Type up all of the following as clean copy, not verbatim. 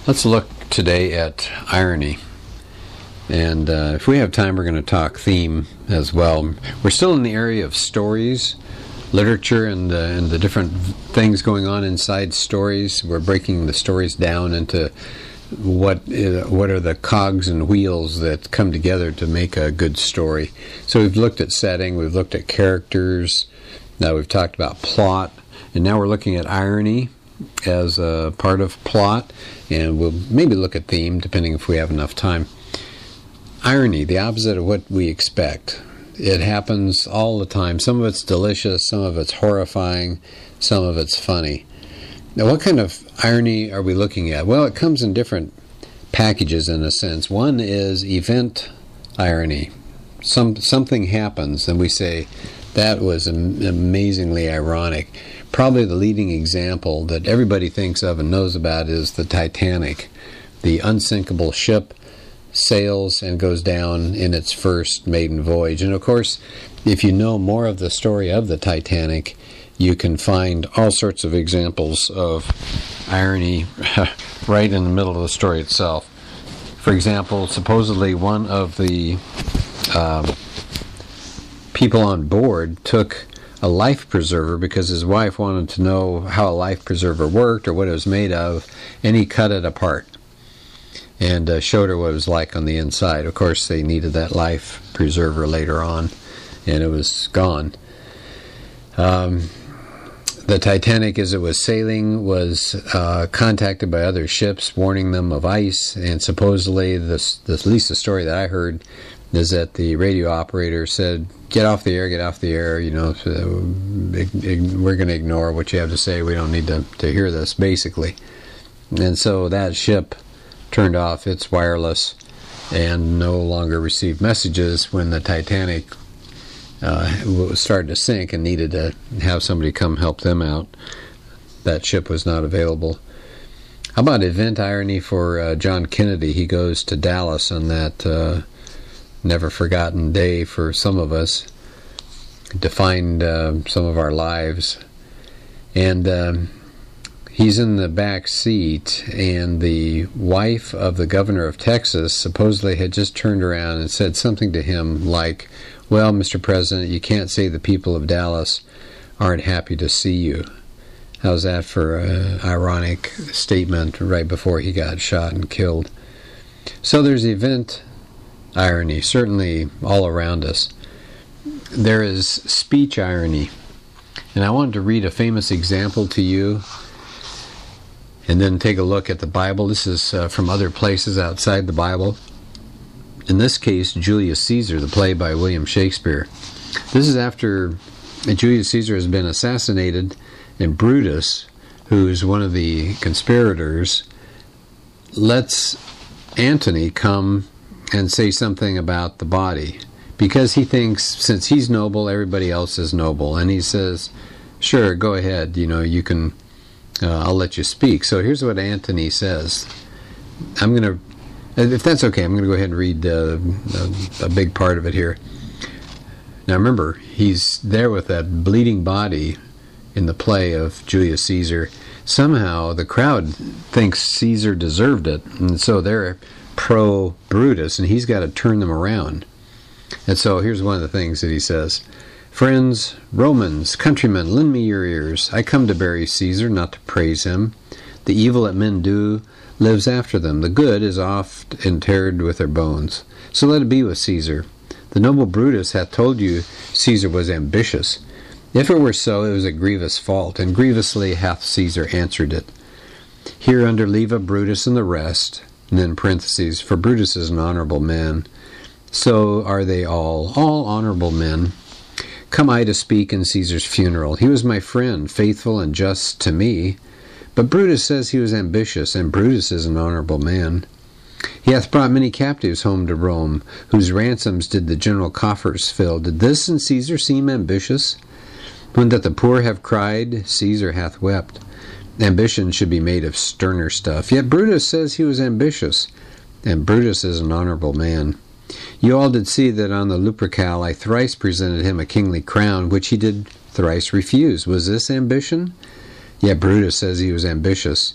Let's look today at irony. And if we have time, we're going to talk theme as well. We're still in the area of stories, literature, and the different things going on inside stories. We're breaking the stories down into what are the cogs and wheels that come together to make a good story. So we've looked at setting, we've looked at characters, now we've talked about plot, and now we're looking at irony as a part of plot, and we'll maybe look at theme depending if we have enough time. Irony, the opposite of what we expect. It happens all the time. Some of it's delicious, some of it's horrifying, some of it's funny. Now, what kind of irony are we looking at? Well, it comes in different packages in a sense. One is event irony. Something happens and we say, that was amazingly ironic. Probably the leading example that everybody thinks of and knows about is the Titanic. The unsinkable ship sails and goes down in its first maiden voyage. And of course, if you know more of the story of the Titanic, you can find all sorts of examples of irony right in the middle of the story itself. For example, supposedly one of the people on board took a life preserver because his wife wanted to know how a life preserver worked or what it was made of, and he cut it apart and showed her what it was like on the inside. Of course, they needed that life preserver later on, and it was gone. The Titanic, as it was sailing, was contacted by other ships, warning them of ice, and supposedly, at least the story that I heard, is that the radio operator said, get off the air, you know, we're going to ignore what you have to say, we don't need to hear this, basically. And so that ship turned off its wireless and no longer received messages when the Titanic was starting to sink and needed to have somebody come help them out. That ship was not available. How about event irony for John Kennedy? He goes to Dallas on that never forgotten day for some of us, defined some of our lives. And he's in the back seat, and the wife of the governor of Texas supposedly had just turned around and said something to him like, well, Mr. President, you can't say the people of Dallas aren't happy to see you. How's that for an ironic statement right before he got shot and killed? So there's event irony, certainly all around us. There is speech irony. And I wanted to read a famous example to you and then take a look at the Bible. This is from other places outside the Bible. In this case, Julius Caesar, the play by William Shakespeare. This is after Julius Caesar has been assassinated, and Brutus, who's one of the conspirators, lets Antony come and say something about the body, because he thinks since he's noble, everybody else is noble. And he says, sure, go ahead, you know, you can, I'll let you speak. So here's what Antony says. I'm going to, if that's okay, I'm going to go ahead and read a big part of it here. Now remember, he's there with that bleeding body in the play of Julius Caesar. Somehow the crowd thinks Caesar deserved it, and so they're pro-Brutus, and he's got to turn them around. And so here's one of the things that he says. Friends, Romans, countrymen, lend me your ears. I come to bury Caesar, not to praise him. The evil that men do lives after them. The good is oft interred with their bones. So let it be with Caesar. The noble Brutus hath told you Caesar was ambitious. If it were so, it was a grievous fault, and grievously hath Caesar answered it. Here under Leva, Brutus, and the rest, and then parentheses, for Brutus is an honorable man. So are they all honorable men. Come I to speak in Caesar's funeral. He was my friend, faithful and just to me. But Brutus says he was ambitious, and Brutus is an honorable man. He hath brought many captives home to Rome, whose ransoms did the general coffers fill. Did this in Caesar seem ambitious? When that the poor have cried, Caesar hath wept. Ambition should be made of sterner stuff. Yet Brutus says he was ambitious, and Brutus is an honorable man. You all did see that on the Lupercal I thrice presented him a kingly crown, which he did thrice refuse. Was this ambition? Yet Brutus says he was ambitious,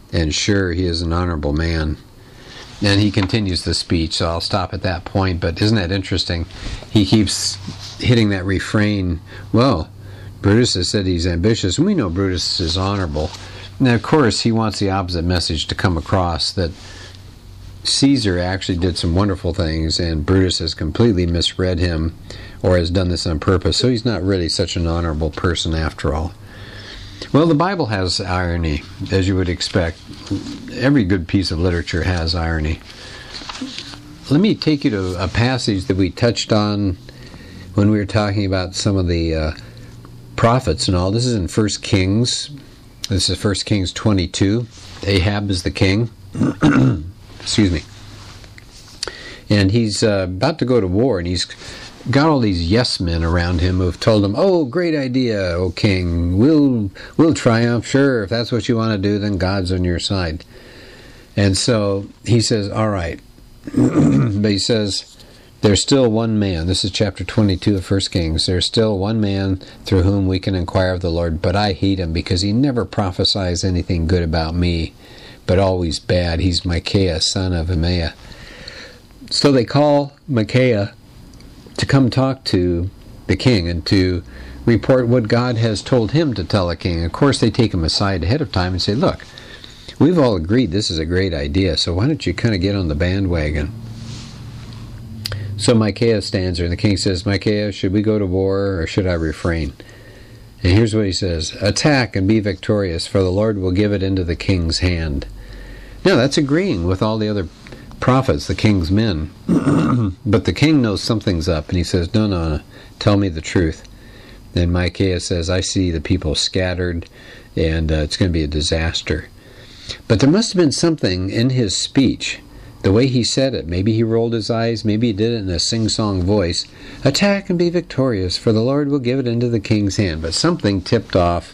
and sure, he is an honorable man. And he continues the speech, so I'll stop at that point. But isn't that interesting? He keeps hitting that refrain. Well, Brutus has said he's ambitious. We know Brutus is honorable. Now, of course, he wants the opposite message to come across, that Caesar actually did some wonderful things, and Brutus has completely misread him, or has done this on purpose, so he's not really such an honorable person after all. Well, the Bible has irony, as you would expect. Every good piece of literature has irony. Let me take you to a passage that we touched on when we were talking about some of the prophets and all. This is in 1 Kings. This is 1 Kings 22. Ahab is the king. Excuse me. And he's about to go to war, and he's got all these yes men around him who've told him, "Oh, great idea, O king. We'll triumph. Sure, if that's what you want to do, then God's on your side." And so he says, "All right." But he says, "There's still one man." This is chapter 22 of 1 Kings. "There's still one man through whom we can inquire of the Lord, but I hate him because he never prophesies anything good about me, but always bad. He's Micaiah, son of Emaiah." So they call Micaiah to come talk to the king and to report what God has told him to tell the king. Of course, they take him aside ahead of time and say, "Look, we've all agreed this is a great idea, so why don't you kind of get on the bandwagon?" So Micaiah stands there, and the king says, "Micaiah, should we go to war or should I refrain?" And here's what he says: "Attack and be victorious, for the Lord will give it into the king's hand." Now, that's agreeing with all the other prophets, the king's men. But the king knows something's up, and he says, no, tell me the truth. Then Micaiah says, "I see the people scattered, and it's going to be a disaster." But there must have been something in his speech, the way he said it. Maybe he rolled his eyes, maybe he did it in a sing-song voice. "Attack and be victorious, for the Lord will give it into the king's hand." But something tipped off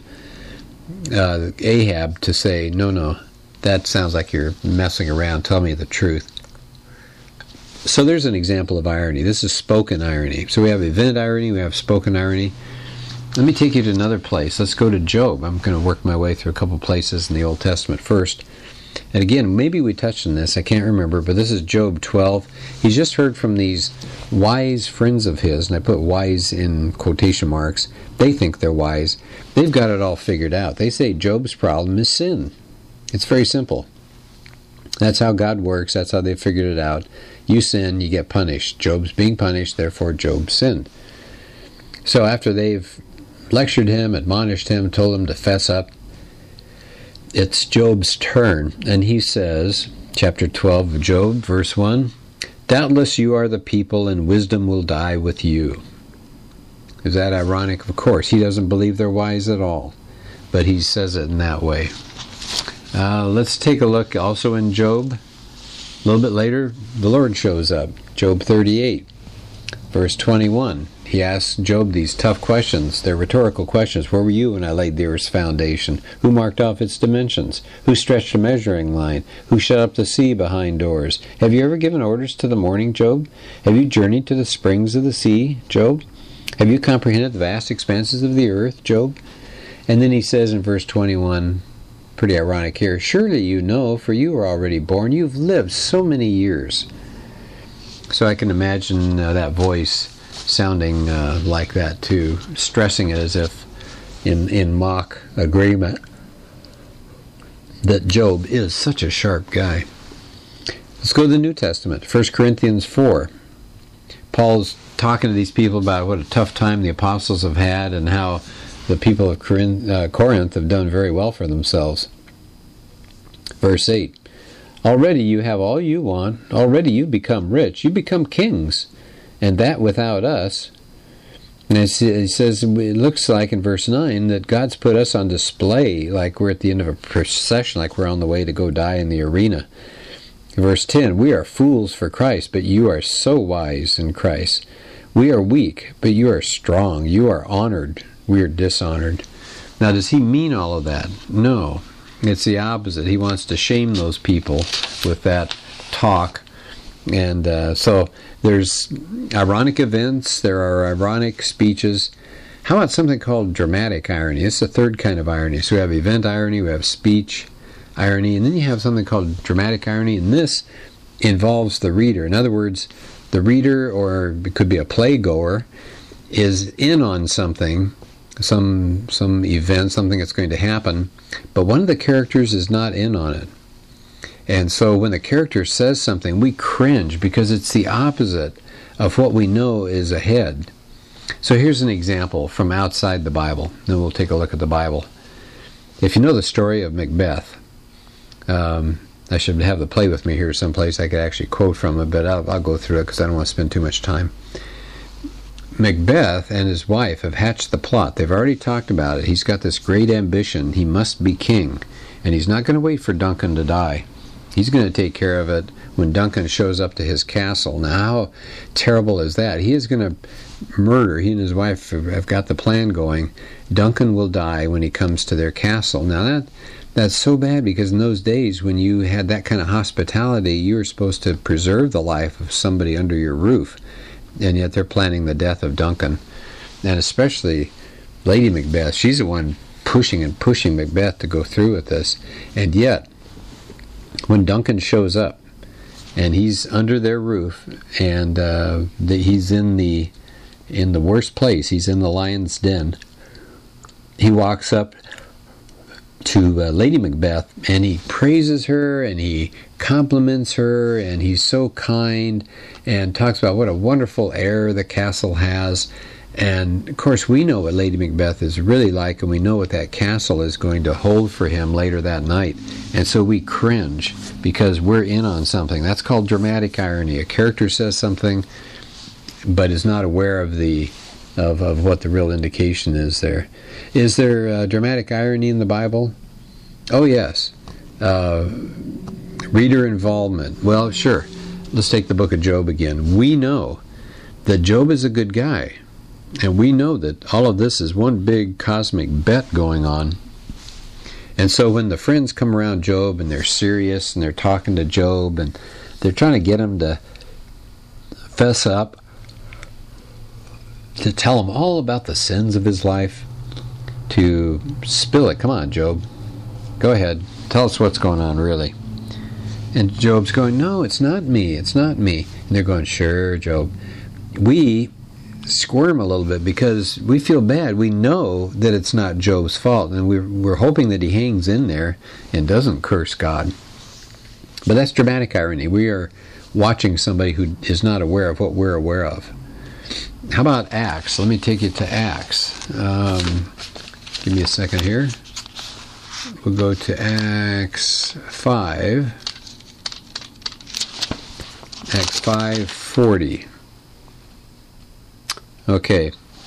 Ahab to say, no, that sounds like you're messing around. Tell me the truth. So there's an example of irony. This is spoken irony. So we have event irony, we have spoken irony. Let me take you to another place. Let's go to Job. I'm going to work my way through a couple places in the Old Testament first. And again, maybe we touched on this, I can't remember, but this is Job 12. He's just heard from these wise friends of his, and I put wise in quotation marks. They think they're wise. They've got it all figured out. They say Job's problem is sin. It's very simple. That's how God works. That's how they figured it out. You sin, you get punished. Job's being punished, therefore Job sinned. So after they've lectured him, admonished him, told him to fess up, it's Job's turn. And he says, chapter 12 of Job, verse 1, "Doubtless you are the people, and wisdom will die with you." Is that ironic? Of course. He doesn't believe they're wise at all. But he says it in that way. Let's take a look also in Job. A little bit later, the Lord shows up. Job 38, verse 21. He asks Job these tough questions. They're rhetorical questions. "Where were you when I laid the earth's foundation? Who marked off its dimensions? Who stretched a measuring line? Who shut up the sea behind doors? Have you ever given orders to the morning, Job? Have you journeyed to the springs of the sea, Job? Have you comprehended the vast expanses of the earth, Job?" And then he says in verse 21, pretty ironic here, "Surely you know, for you are already born. You've lived so many years." So I can imagine that voice sounding like that too, stressing it as if in mock agreement that Job is such a sharp guy. Let's go to the New Testament, 1 Corinthians 4. Paul's talking to these people about what a tough time the apostles have had and how the people of Corinth have done very well for themselves. Verse 8, "Already you have all you want. Already you become rich. You become kings, and that without us." And it says, it looks like in verse 9 that God's put us on display like we're at the end of a procession, like we're on the way to go die in the arena. Verse 10, "We are fools for Christ, but you are so wise in Christ. We are weak, but you are strong. You are honored. We are dishonored." Now, does he mean all of that? No. It's the opposite. He wants to shame those people with that talk. And so there's ironic events. There are ironic speeches. How about something called dramatic irony? It's the third kind of irony. So we have event irony, we have speech irony, and then you have something called dramatic irony, and this involves the reader. In other words, the reader, or it could be a playgoer, is in on something, some event, something that's going to happen, but one of the characters is not in on it. And so when the character says something, we cringe because it's the opposite of what we know is ahead. So here's an example from outside the Bible. Then we'll take a look at the Bible. If you know the story of Macbeth, I should have the play with me here someplace I could actually quote from it, but I'll go through it because I don't want to spend too much time. Macbeth and his wife have hatched the plot. They've already talked about it. He's got this great ambition. He must be king. And he's not going to wait for Duncan to die. He's going to take care of it when Duncan shows up to his castle. Now, how terrible is that? He is going to murder. He and his wife have got the plan going. Duncan will die when he comes to their castle. Now, that's so bad, because in those days when you had that kind of hospitality, you were supposed to preserve the life of somebody under your roof. And yet they're planning the death of Duncan. And especially Lady Macbeth. She's the one pushing Macbeth to go through with this. And yet, when Duncan shows up, and he's under their roof, and he's in the worst place, he's in the lion's den, he walks up to Lady Macbeth, and he praises her, and he compliments her, and he's so kind, and talks about what a wonderful air the castle has. And of course we know what Lady Macbeth is really like, and we know what that castle is going to hold for him later that night. And so we cringe because we're in on something. That's called dramatic irony. A character says something but is not aware of of what the real indication is there. Is there dramatic irony in the Bible? Oh yes. Reader involvement. Well, sure. Let's take the book of Job again. We know that Job is a good guy. And we know that all of this is one big cosmic bet going on. And so when the friends come around Job and they're serious and they're talking to Job and they're trying to get him to fess up, to tell him all about the sins of his life, to spill it. Come on, Job. Go ahead. Tell us what's going on, really. And Job's going, no, it's not me. It's not me. And they're going, sure, Job. We squirm a little bit because we feel bad. We know that it's not Job's fault, and we're hoping that he hangs in there and doesn't curse God. But that's dramatic irony. We are watching somebody who is not aware of what we're aware of. How about Acts? Let me take you to Acts. Give me a second here. We'll go to Acts 5. Acts 5:40. Okay.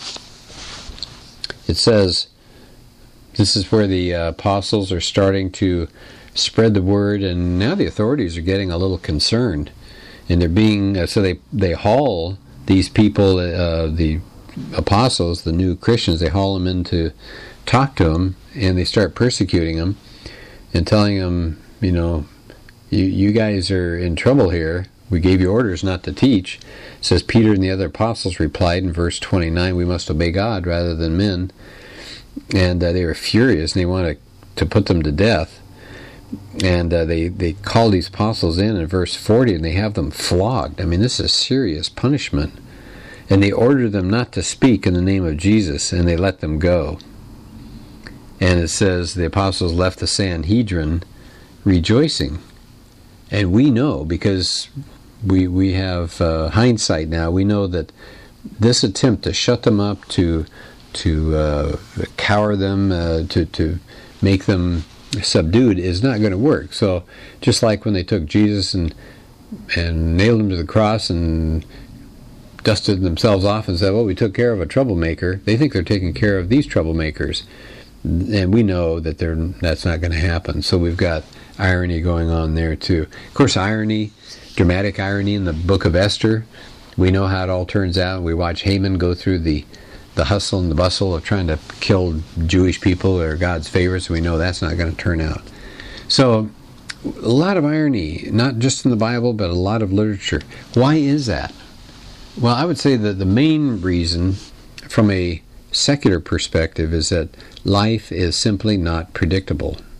It says, this is where the apostles are starting to spread the word, and now the authorities are getting a little concerned. And they're being, so they haul these people, the apostles, the new Christians, they haul them in to talk to them, and they start persecuting them and telling them, you guys are in trouble here. We gave you orders not to teach. It says, Peter and the other apostles replied in verse 29, we must obey God rather than men. And they were furious, and they wanted to put them to death. And they call these apostles in verse 40, and they have them flogged. I mean, this is serious punishment. And they ordered them not to speak in the name of Jesus, and they let them go. And it says, the apostles left the Sanhedrin rejoicing. And we know, because we have hindsight now, we know that this attempt to shut them up, to cower them, to make them subdued is not going to work. So just like when they took Jesus and nailed him to the cross and dusted themselves off and said, well, we took care of a troublemaker, they think they're taking care of these troublemakers. And we know that that's not going to happen. So we've got irony going on there too. Of course, irony, dramatic irony in the book of Esther. We know how it all turns out. We watch Haman go through the hustle and the bustle of trying to kill Jewish people or God's favorites. We know that's not going to turn out. So a lot of irony, not just in the Bible, but a lot of literature. Why is that? Well, I would say that the main reason from a secular perspective is that life is simply not predictable.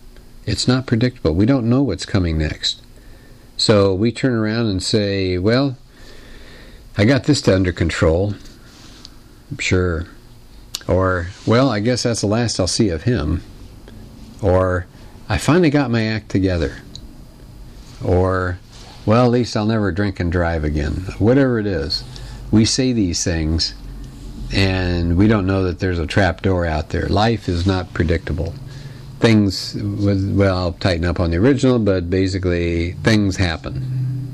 It's not predictable. We don't know what's coming next. So we turn around and say, well, I got this under control. Sure. Or, well, I guess that's the last I'll see of him. Or, I finally got my act together. Or, well, at least I'll never drink and drive again. Whatever it is. We say these things, and we don't know that there's a trap door out there. Life is not predictable. Things, well, I'll tighten up on the original, but basically, things happen.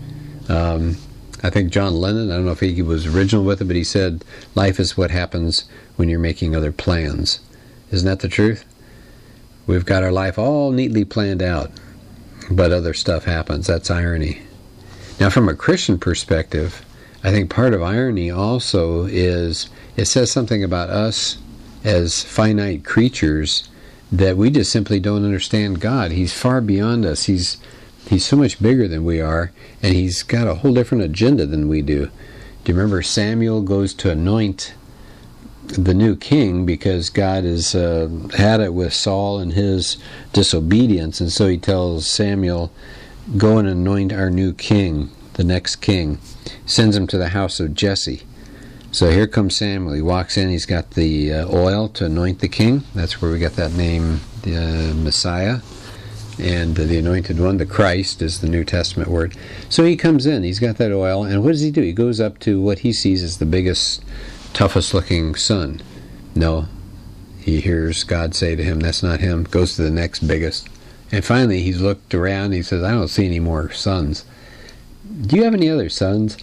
I think John Lennon, I don't know if he was original with it, but he said, life is what happens when you're making other plans. Isn't that the truth? We've got our life all neatly planned out, but other stuff happens. That's irony. Now, from a Christian perspective, I think part of irony also is it says something about us as finite creatures that we just simply don't understand God. He's far beyond us. He's so much bigger than we are, and he's got a whole different agenda than we do. Do you remember Samuel goes to anoint the new king because God has had it with Saul and his disobedience, and so he tells Samuel, go and anoint our new king, the next king. Sends him to the house of Jesse. So here comes Samuel. He walks in, he's got the oil to anoint the king. That's where we get that name, the Messiah. And the anointed one, the Christ, is the New Testament word. So he comes in, he's got that oil, and what does he do? He goes up to what he sees as the biggest, toughest looking son. No, he hears God say to him, that's not him. Goes to the next biggest. And finally he's looked around and he says, I don't see any more sons. Do you have any other sons?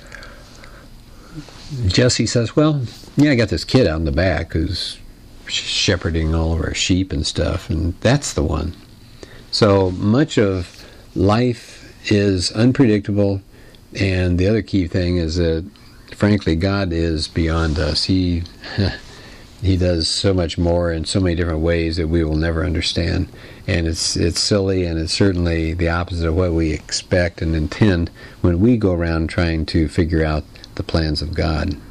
Jesse says, well, yeah, I got this kid out in the back who's shepherding all of our sheep and stuff, and that's the one. So much of life is unpredictable, and the other key thing is that, frankly, God is beyond us. He does so much more in so many different ways that we will never understand, and it's silly, and it's certainly the opposite of what we expect and intend when we go around trying to figure out the plans of God.